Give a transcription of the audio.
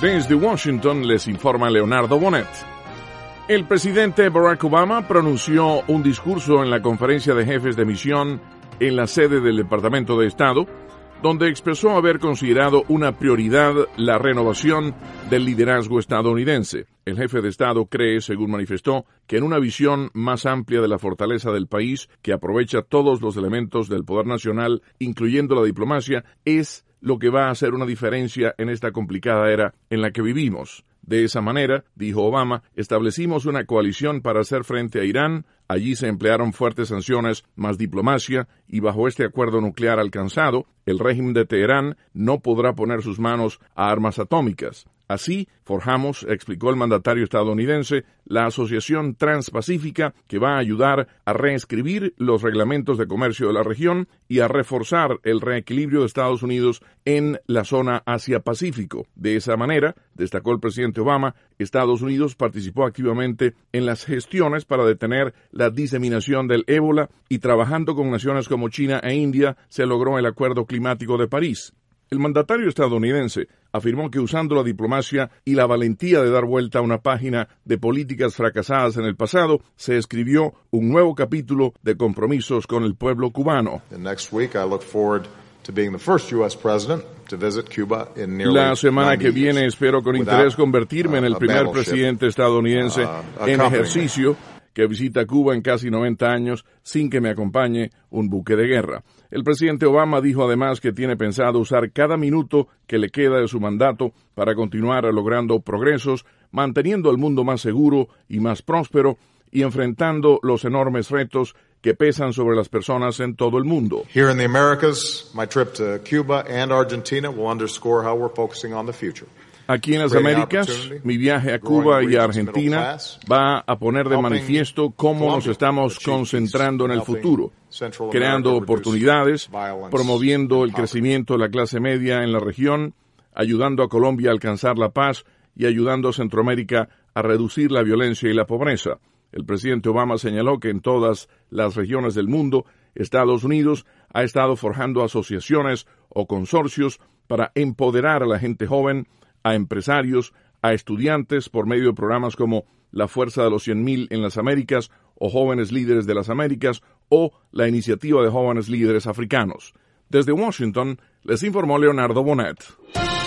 Desde Washington les informa Leonardo Bonet. El presidente Barack Obama pronunció un discurso en la conferencia de jefes de misión en la sede del Departamento de Estado, donde expresó haber considerado una prioridad la renovación del liderazgo estadounidense. El jefe de Estado cree, según manifestó, que en una visión más amplia de la fortaleza del país, que aprovecha todos los elementos del poder nacional, incluyendo la diplomacia, es lo que va a hacer una diferencia en esta complicada era en la que vivimos. De esa manera, dijo Obama, establecimos una coalición para hacer frente a Irán. Allí se emplearon fuertes sanciones, más diplomacia, y bajo este acuerdo nuclear alcanzado, el régimen de Teherán no podrá poner sus manos a armas atómicas. Así, forjamos, explicó el mandatario estadounidense, la Asociación Transpacífica que va a ayudar a reescribir los reglamentos de comercio de la región y a reforzar el reequilibrio de Estados Unidos en la zona Asia-Pacífico. De esa manera, destacó el presidente Obama, Estados Unidos participó activamente en las gestiones para detener la diseminación del ébola y trabajando con naciones como China e India se logró el Acuerdo Climático de París. El mandatario estadounidense afirmó que usando la diplomacia y la valentía de dar vuelta a una página de políticas fracasadas en el pasado, se escribió un nuevo capítulo de compromisos con el pueblo cubano. La semana que viene espero con interés convertirme en el primer presidente estadounidense en ejercicio que visita Cuba en casi 90 años sin que me acompañe un buque de guerra. El presidente Obama dijo además que tiene pensado usar cada minuto que le queda de su mandato para continuar logrando progresos, manteniendo el mundo más seguro y más próspero y enfrentando los enormes retos que pesan sobre las personas en todo el mundo. Here in the Americas, my trip to Cuba and Argentina will underscore how we're focusing on the future. Aquí en las Américas, mi viaje a Cuba y a Argentina va a poner de manifiesto cómo nos estamos concentrando en el futuro, creando oportunidades, promoviendo el crecimiento de la clase media en la región, ayudando a Colombia a alcanzar la paz y ayudando a Centroamérica a reducir la violencia y la pobreza. El presidente Obama señaló que en todas las regiones del mundo, Estados Unidos ha estado forjando asociaciones o consorcios para empoderar a la gente joven, a empresarios, a estudiantes por medio de programas como la Fuerza de los 100,000 en las Américas o Jóvenes Líderes de las Américas o la Iniciativa de Jóvenes Líderes Africanos. Desde Washington, les informó Leonardo Bonet.